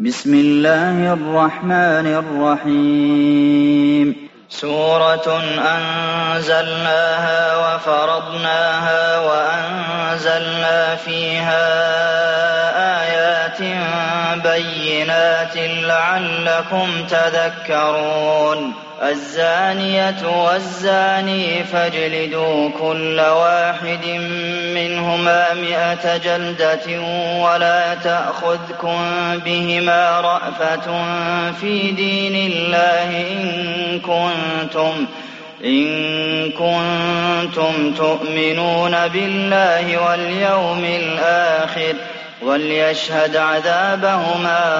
بسم الله الرحمن الرحيم سورة أنزلناها وفرضناها وأنزلنا فيها آيات بينات لعلكم تذكرون الزانية والزاني فاجلدوا كل واحد منهما 100 جلدة ولا تأخذكم بهما رأفة في دين الله إن كنتم تؤمنون بالله واليوم الآخر وليشهد عذابهما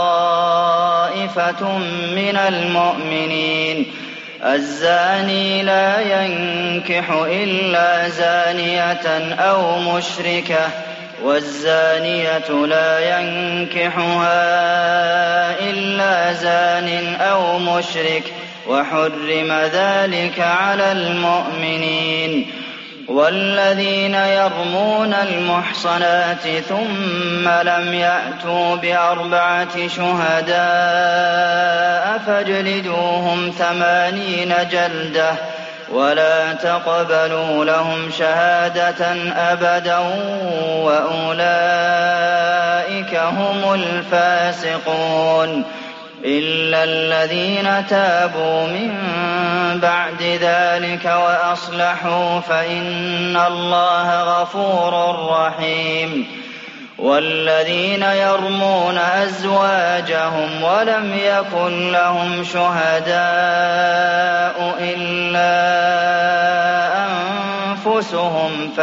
طائفة من المؤمنين الزاني لا ينكح إلا زانية أو مشركة والزانية لا ينكحها إلا زان أو مشرك وحرم ذلك على المؤمنين والذين يرمون المحصنات ثم لم يأتوا ب4 شهداء فاجلدوهم 80 جلدة ولا تقبلوا لهم شهادة أبدا وأولئك هم الفاسقون إلا الذين تابوا من بعد ذلك وأصلحوا فإن الله غفور رحيم والذين يرمون أزواجهم ولم يكن لهم شهداء إلا أنفسهم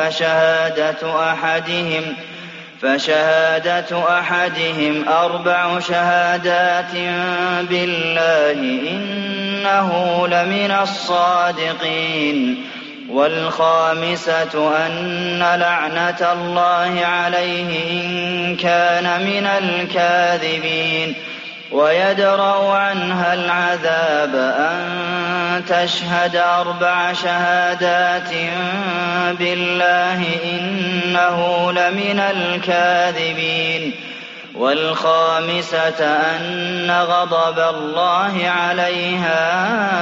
فشهادة أحدهم 4 شهادات بالله إنه لمن الصادقين والخامسة أن لعنة الله عليه إن كان من الكاذبين ويدرأ عنها العذاب أن تشهد 4 شهادات بالله إنه لمن الكاذبين والخامسة أن غضب الله عليها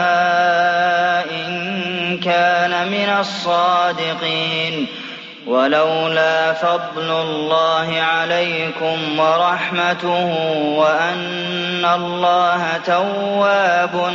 إن كان من الصادقين ولولا فضل الله عليكم ورحمته وأن الله تواب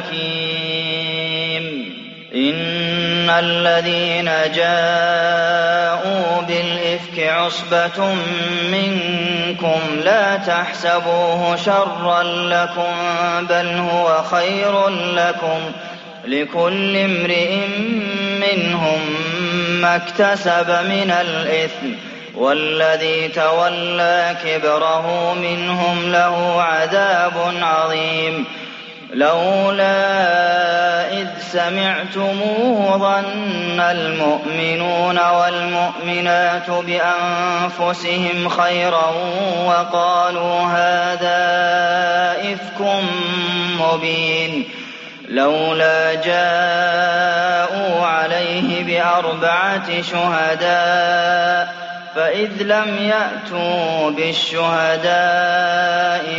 حكيم إن الذين جاءوا بالإفك عصبة منكم لا تحسبوه شرا لكم بل هو خير لكم لكل امرئ منهم ما اكتسب من الإثم والذي تولى كبره منهم له عذاب عظيم لولا إذ سمعتموه ظن المؤمنون والمؤمنات بأنفسهم خيرا وقالوا هذا إفك مبين لولا جاءوا عليه ب4 شهداء فإذ لم يأتوا بالشهداء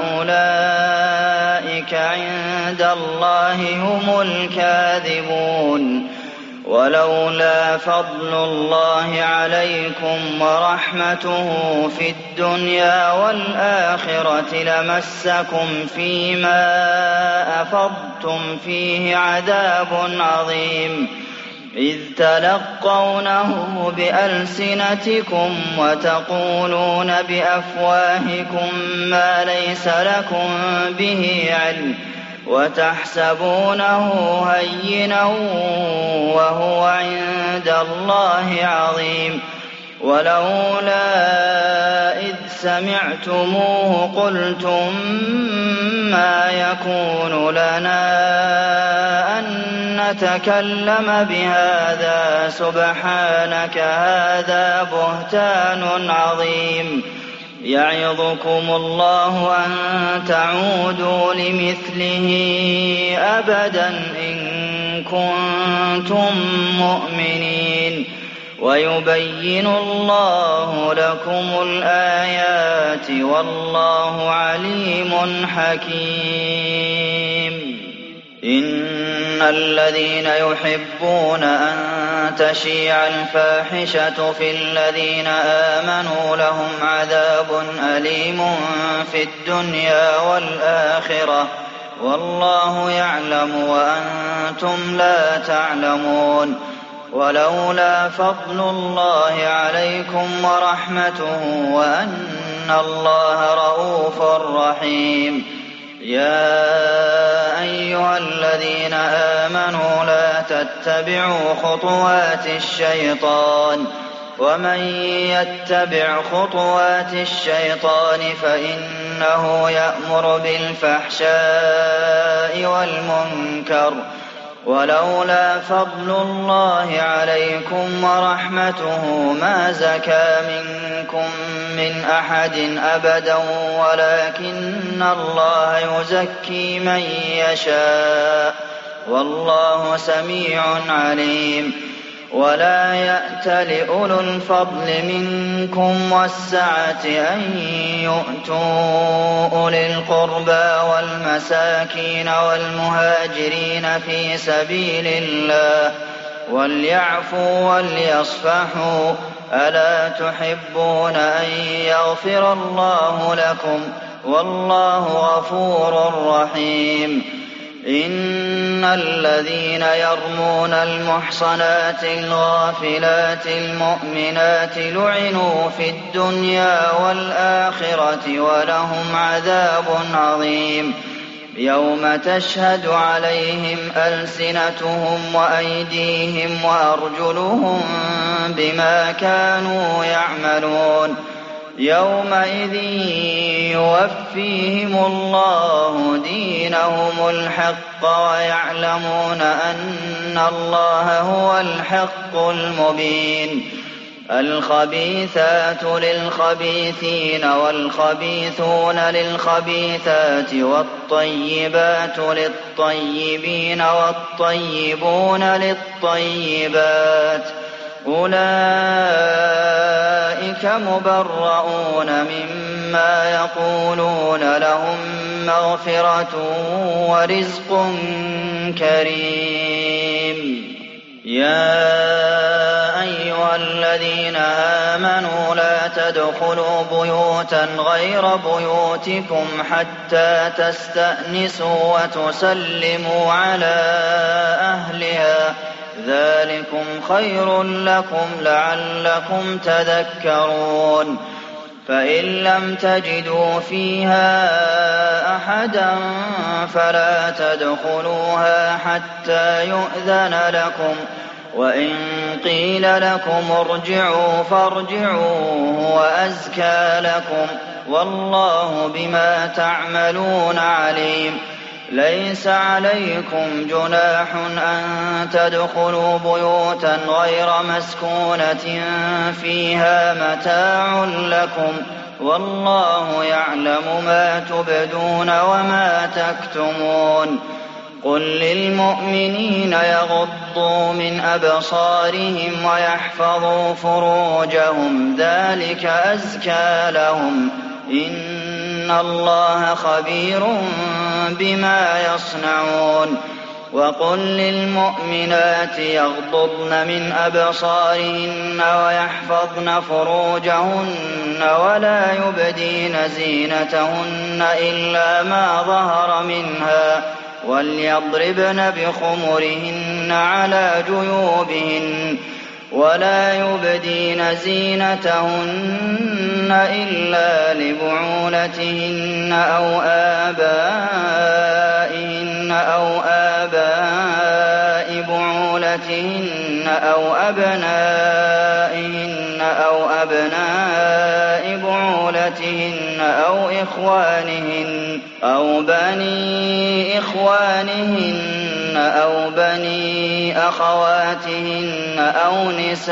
فأولئك عند الله هم الكاذبون ولولا فضل الله عليكم ورحمته في الدنيا والآخرة لمسكم فيما أفضتم فيه عذاب عظيم إذ تلقونه بألسنتكم وتقولون بأفواهكم ما ليس لكم به علم وتحسبونه هينا وهو عند الله عظيم ولولا إذ سمعتموه قلتم ما يكون لنا أن نتكلم بهذا سبحانك هذا بهتان عظيم يعظكم الله أن تعودوا لمثله أبدا إن كنتم مؤمنين ويبين الله لكم الآيات والله عليم حكيم. إن الذين يحبون أن تشيع الفاحشة في الذين آمنوا لهم عذاب أليم في الدنيا والآخرة والله يعلم وأنتم لا تعلمون. ولولا فضل الله عليكم ورحمته وأن الله رءوف رحيم. يا أيها الذين آمنوا لا تتبعوا خطوات الشيطان ومن يتبع خطوات الشيطان فإنه يأمر بالفحشاء والمنكر. ولولا فضل الله عليكم ورحمته ما زكى منكم من أحد أبدا ولكن الله يزكي من يشاء والله سميع عليم. ولا يأت لأولو الفضل منكم والسعة أن يؤتوا أولي القربى والمساكين والمهاجرين في سبيل الله وليعفوا وليصفحوا. ألا تحبون أن يغفر الله لكم والله غفور رحيم. إن الذين يرمون المحصنات الغافلات المؤمنات لعنوا في الدنيا والآخرة ولهم عذاب عظيم. يوم تشهد عليهم ألسنتهم وأيديهم وأرجلهم بما كانوا يعملون. يومئذ يوفيهم الله دينهم الحق ويعلمون أن الله هو الحق المبين. الخبيثات للخبيثين والخبيثون للخبيثات والطيبات للطيبين والطيبون للطيبات أولئك مبرؤون مما يقولون لهم مغفرة ورزق كريم. يا أيها الذين آمنوا لا تدخلوا بيوتا غير بيوتكم حتى تستأنسوا وتسلموا على أهلها ذلكم خير لكم لعلكم تذكرون. فإن لم تجدوا فيها أحدا فلا تدخلوها حتى يؤذن لكم وإن قيل لكم ارجعوا فارجعوا هو أزكى لكم والله بما تعملون عليم. ليس عليكم جناح أن تدخلوا بيوتا غير مسكونة فيها متاع لكم والله يعلم ما تبدون وما تكتمون. قل للمؤمنين يغضوا من أبصارهم ويحفظوا فروجهم ذلك أزكى لهم إن الله خبير بما يصنعون. وقل للمؤمنات يغضضن من أبصارهن ويحفظن فروجهن ولا يبدين زينتهن إلا ما ظهر منها وليضربن بخمرهن على جيوبهن ولا يبدين زينتهن إلا لبعولتهن أو آبائهن أو آباء بعولتهن أو أبنائهن أو أبناء بعولتهن أو إخوانهن أو بني إخوانهن أو بني أخواتهن أو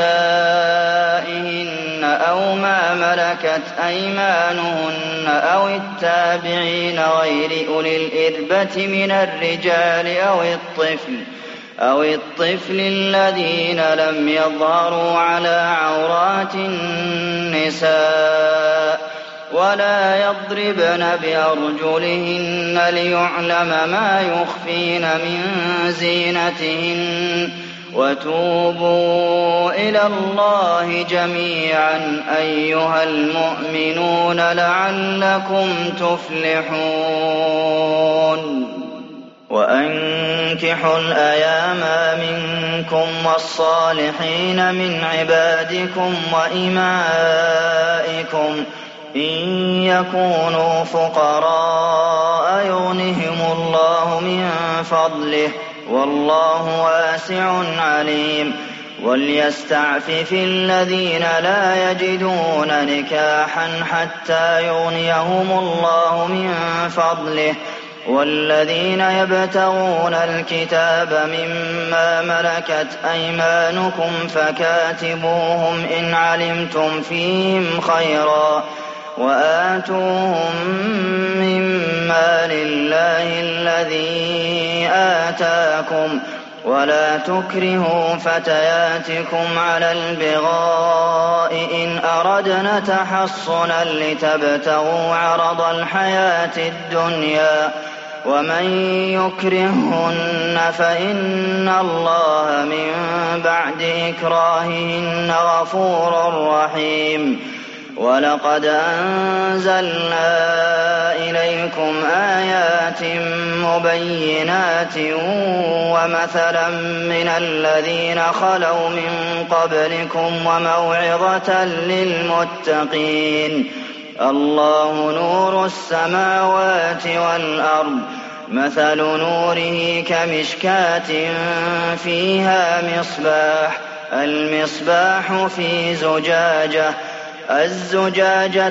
نسائهن أو ما ملكت أيمانهن أو التابعين غير أولي الإربة من الرجال أو الطفل أو الطفل الذين لم يظهروا على عورات النساء ولا يضربن بأرجلهن ليعلم ما يخفين من زينتهن وتوبوا إلى الله جميعا أيها المؤمنون لعلكم تفلحون وأنكحوا الأيام منكم والصالحين من عبادكم وإمائكم إن يكونوا فقراء يغنهم الله من فضله والله واسع عليم وليستعفف الذين لا يجدون نكاحا حتى يغنيهم الله من فضله والذين يبتغون الكتاب مما ملكت أيمانكم فكاتبوهم إن علمتم فيهم خيرا وآتوهم مما لله الذي آتاكم ولا تكرهوا فتياتكم على البغاء إن أردنا تحصنا لتبتغوا عرض الحياة الدنيا ومن يكرههن فإن الله من بعد إكراههن غفور رحيم ولقد أنزلنا إليكم آيات مبينات ومثلا من الذين خلوا من قبلكم وموعظة للمتقين الله نور السماوات والأرض مثل نوره كمشكاة فيها مصباح المصباح في زجاجة الزجاجة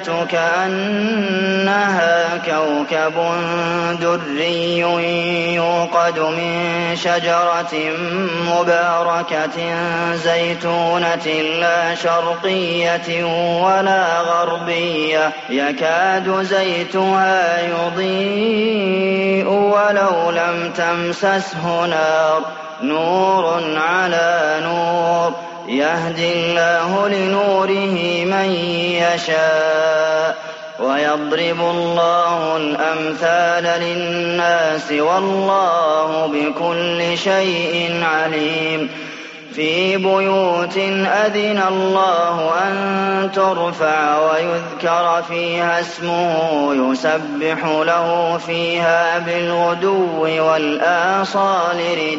كأنها كوكب دري يوقد من شجرة مباركة زيتونة لا شرقية ولا غربية يكاد زيتها يضيء ولو لم تمسسه نار نور على نور يهدي الله لنوره من يشاء ويضرب الله الأمثال للناس والله بكل شيء عليم في بيوت أذن الله أن ترفع ويذكر فيها اسمه يسبح له فيها بالغدو والآصال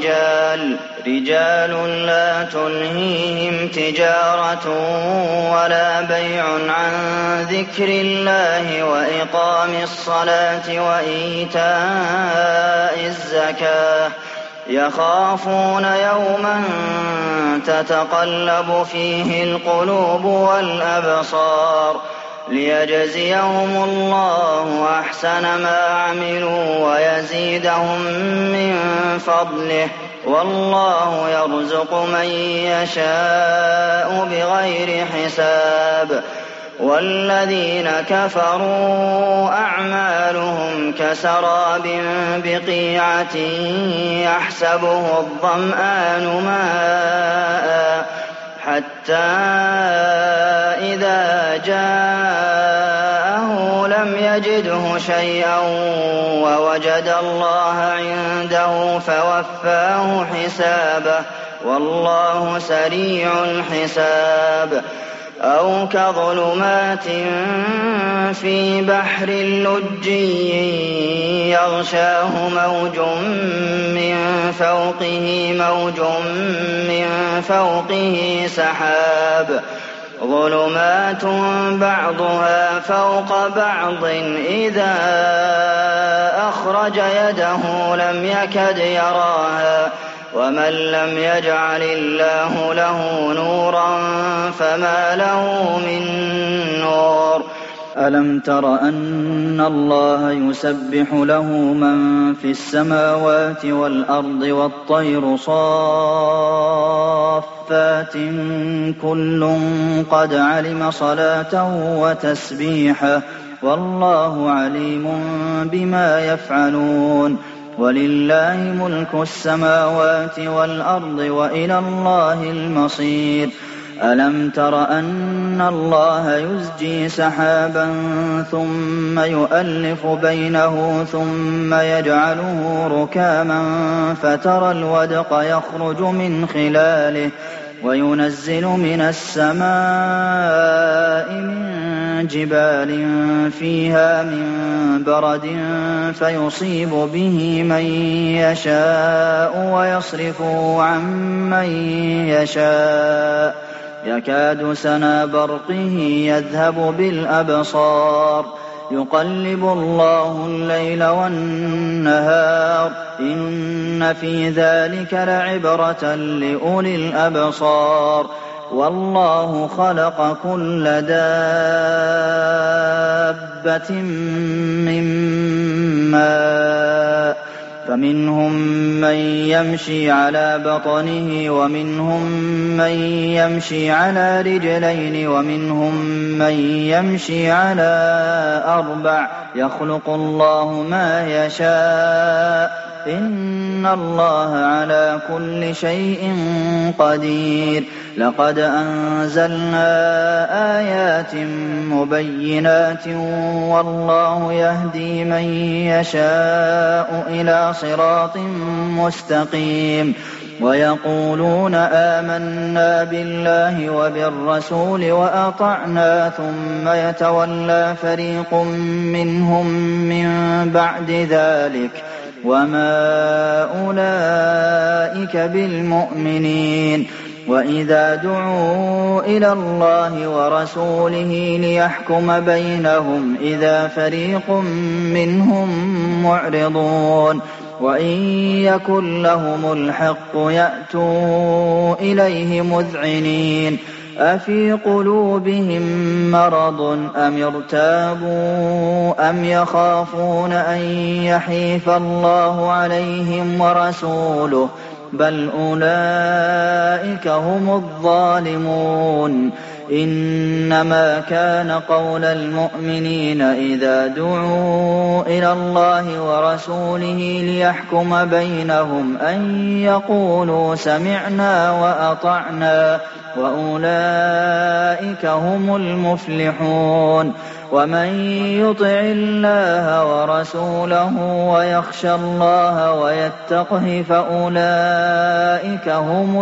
رجال لا تلهيهم تجارة ولا بيع عن ذكر الله وإقام الصلاة وإيتاء الزكاة يخافون يوما تتقلب فيه القلوب والأبصار ليجزيهم الله أحسن ما عملوا ويزيدهم من فضله والله يرزق من يشاء بغير حساب والذين كفروا أعمالهم كسراب بقيعة يحسبه الظمآن ماء حتى إذا جاءه لم يجده شيئا ووجد الله عنده فوفاه حسابه والله سريع الحساب أو كظلمات في بحر لجي يغشاه موج من فوقه سحاب ظلمات بعضها فوق بعض إذا أخرج يده لم يكد يراها ومن لم يجعل الله له نورا فما له من نور ألم تر أن الله يسبح له من في السماوات والأرض والطير صافات كل قد علم صلاته وتسبيحه والله عليم بما يفعلون وَلِلَّهِ مُلْكُ السَّمَاوَاتِ وَالْأَرْضِ وَإِلَى اللَّهِ الْمَصِيرُ أَلَمْ تَرَ أَنَّ اللَّهَ يُزْجِي سَحَابًا ثُمَّ يُؤَلِّفُ بَيْنَهُ ثُمَّ يَجْعَلُهُ رُكَامًا فَتَرَى الْوَدْقَ يَخْرُجُ مِنْ خِلَالِهِ وَيُنَزِّلُ مِنَ السَّمَاءِ مِن جِبَالٍ فِيهَا مِن بَرَدٍ فَيُصِيبُ بِهِ مَن يَشَاءُ وَيَصْرِفُهُ عَن مَّن يَشَاءُ يَكَادُ سَنَا بَرْقِهِ يَذْهَبُ بِالْأَبْصَارِ يُقَلِّبُ اللَّهُ اللَّيْلَ وَالنَّهَارَ إِنَّ فِي ذَٰلِكَ لَعِبْرَةً لِّأُولِي الْأَبْصَارِ وَاللَّهُ خَلَقَ كُلَّ دَابَّةٍ مِّن مَّاءٍ فَمِنْهُم مَّن يَمْشِي عَلَىٰ بَطْنِهِ وَمِنْهُم مَّن يَمْشِي عَلَىٰ رِجْلَيْنِ وَمِنْهُم مَّن يَمْشِي عَلَىٰ أَرْبَعٍ ۚ يَخْلُقُ اللَّهُ مَا يَشَاءُ ۚ إِنَّ اللَّهَ عَلَىٰ كُلِّ شَيْءٍ قَدِيرٌ لَقَدْ أَنزَلْنَا آيَاتٍ مُّبَيِّنَاتٍ وَاللَّهُ يَهْدِي مَن يَشَاءُ إِلَىٰ صِرَاطٍ مُّسْتَقِيمٍ وَيَقُولُونَ آمَنَّا بِاللَّهِ وَبِالرَّسُولِ وَأَطَعْنَا ثُمَّ يَتَوَلَّىٰ فَرِيقٌ مِّنْهُم مِّن بَعْدِ ذَٰلِكَ ۚ وَمَا أُولَٰئِكَ بِالْمُؤْمِنِينَ وَإِذَا دُعُوا إِلَى اللَّهِ وَرَسُولِهِ لِيَحْكُمَ بَيْنَهُمْ إِذَا فَرِيقٌ مِّنْهُم مُّعْرِضُونَ وَإِن يَكُن لَّهُمُ الْحَقُّ يَأْتُوا إِلَيْهِ مُذْعِنِينَ أَفِي قُلُوبِهِم مَّرَضٌ أَمِ ارْتَابُوا أَمْ يَخَافُونَ أَن يَحِيفَ اللَّهُ عَلَيْهِمْ وَرَسُولُهُ ۚ بَلْ أُولَٰئِكَ هُمُ الظَّالِمُونَ إِنَّمَا كَانَ قَوْلَ الْمُؤْمِنِينَ إِذَا دُعُوا إِلَى اللَّهِ وَرَسُولِهِ لِيَحْكُمَ بَيْنَهُمْ أَن يَقُولُوا سَمِعْنَا وَأَطَعْنَا ۚ وَأُولَٰئِكَ هُمُ الْمُفْلِحُونَ وَمَن يُطِعِ اللَّهَ وَرَسُولَهُ وَيَخْشَ اللَّهَ وَيَتَّقْهِ فَأُولَٰئِكَ هُمُ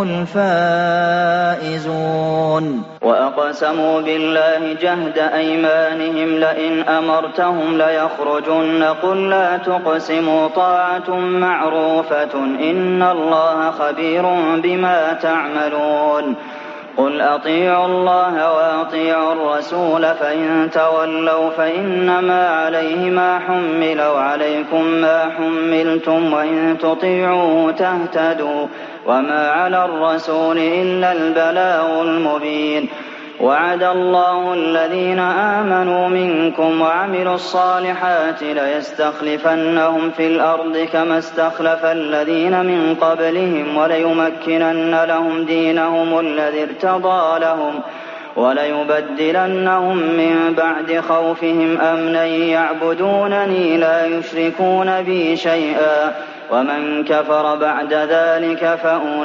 الْفَائِزُونَ وَأَقْسَمُوا بِاللَّهِ جَهْدَ أَيْمَانِهِمْ لَئِنْ أَمَرْتَهُمْ لَيَخْرُجُنَّ ۖ قُل لَّا تُقْسِمُوا طَاعَةٌ مَّعْرُوفَةٌ ۚ إِنَّ اللَّهَ خَبِيرٌ بِمَا تَعْمَلُونَ قُلْ أَطِيعُوا اللَّهَ وَأَطِيعُوا الرَّسُولَ ۖ فَإِن تَوَلَّوْا فَإِنَّمَا عَلَيْهِ مَا حُمِّلَ وَعَلَيْكُم مَّا حُمِّلْتُمْ ۖ وَإِن تُطِيعُوهُ تَهْتَدُوا ۚ وَمَا عَلَى الرَّسُولِ إِلَّا الْبَلَاغُ الْمُبِينُ وَعَدَ اللَّهُ الَّذِينَ آمَنُوا مِنكُمْ وَعَمِلُوا الصَّالِحَاتِ لَيَسْتَخْلِفَنَّهُمْ فِي الْأَرْضِ كَمَا اسْتَخْلَفَ الَّذِينَ مِن قَبْلِهِمْ وَلَيُمَكِّنَنَّ لَهُمْ دِينَهُمُ الَّذِي ارْتَضَىٰ لَهُمْ وَلَيُبَدِّلَنَّهُم مِّن بَعْدِ خَوْفِهِمْ أَمْنًا يَعْبُدُونَنِي لَا يُشْرِكُونَ بِي شَيْئًا ۚ وَمَن كَفَرَ بَعْدَ ذَٰلِكَ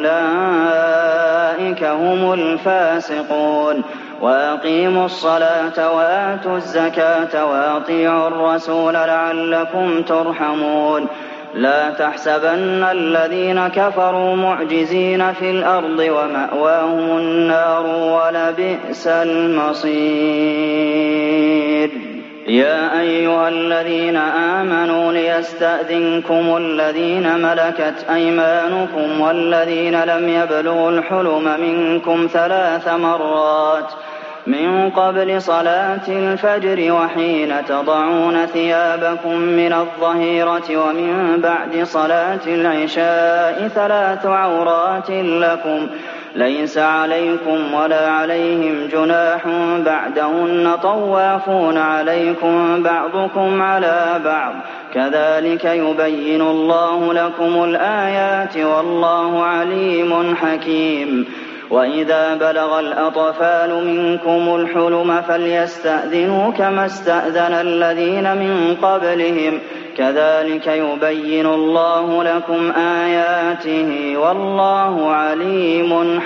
فَأُولَٰئِكَ هُمُ الْفَاسِقُونَ وَأَقِيمُوا الصَّلَاةَ وَآتُوا الزَّكَاةَ وَأَطِيعُوا الرَّسُولَ لَعَلَّكُمْ تُرْحَمُونَ لَا تَحْسَبَنَّ الَّذِينَ كَفَرُوا مُعْجِزِينَ فِي الْأَرْضِ وَمَأْوَاهُمُ النَّارُ ۖ وَلَبِئْسَ الْمَصِيرُ يَا أَيُّهَا الَّذِينَ آمَنُوا لِيَسْتَأْذِنكُمُ الَّذِينَ مَلَكَتْ أَيْمَانُكُمْ وَالَّذِينَ لَمْ يَبْلُغُوا الْحُلُمَ مِنكُمْ 3 مرات من قبل صلاة الفجر وحين تضعون ثيابكم من الظهيرة ومن بعد صلاة العشاء 3 عورات لكم ليس عليكم ولا عليهم جناح بعدهن طوافون عليكم بعضكم على بعض كذلك يبين الله لكم الآيات والله عليم حكيم وإذا بلغ الأطفال منكم الحلم فليستأذنوا كما استأذن الذين من قبلهم كذلك يبين الله لكم آياته والله عليم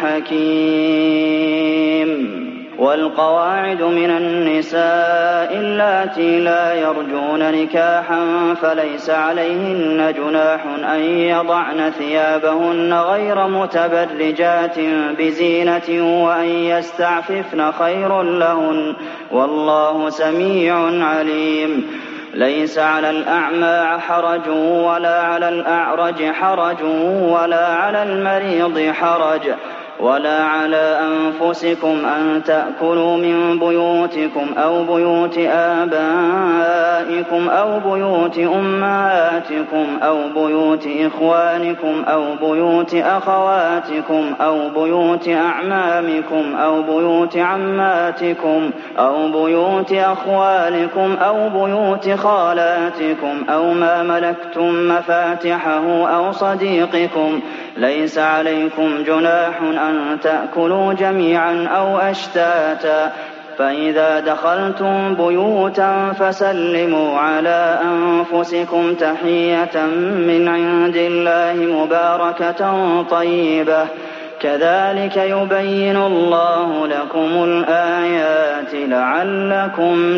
حكيم والقواعد من النساء اللاتي لا يرجون نكاحا فليس عليهن جناح أن يضعن ثيابهن غير متبرجات بزينة وأن يستعففن خير لهن والله سميع عليم ليس على الأعمى حرج ولا على الأعرج حرج ولا على المريض حرج ولا على أنفسكم أن تأكلوا من بيوتكم أو بيوت آبائكم أو بيوت أمهاتكم أو بيوت إخوانكم أو بيوت أخواتكم أو بيوت أعمامكم أو بيوت عماتكم أو بيوت أخوالكم أو بيوت خالاتكم أو ما ملكتم مفاتحه أو صديقكم ليس عليكم جناح أن تأكلوا جميعا أو أشتاتا فإذا دخلتم بيوتا فسلموا على أنفسكم تحية من عند الله مباركة طيبة كذلك يبين الله لكم الآيات لعلكم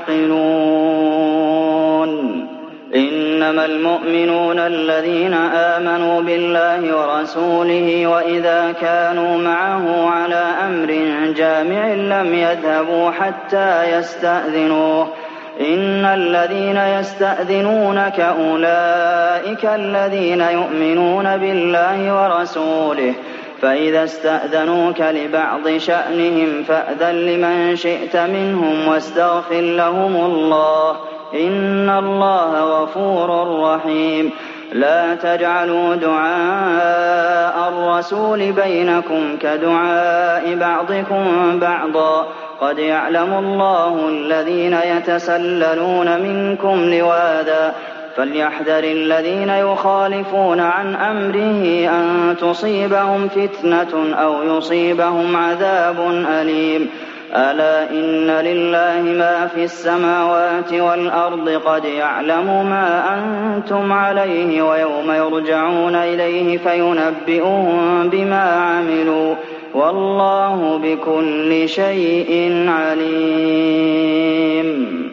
تعقلون إنما المؤمنون الذين آمنوا بالله ورسوله وإذا كانوا معه على أمر جامع لم يذهبوا حتى يستأذنوه إن الذين يستأذنونك أولئك الذين يؤمنون بالله ورسوله فإذا استأذنوك لبعض شأنهم فأذن لمن شئت منهم واستغفر لهم الله إن الله غفور رحيم لا تجعلوا دعاء الرسول بينكم كدعاء بعضكم بعضا قد يعلم الله الذين يتسللون منكم لواذا فليحذر الذين يخالفون عن أمره أن تصيبهم فتنة أو يصيبهم عذاب أليم ألا إن لله ما في السماوات والأرض قد يعلم ما أنتم عليه ويوم يرجعون إليه فينبئهم بما عملوا والله بكل شيء عليم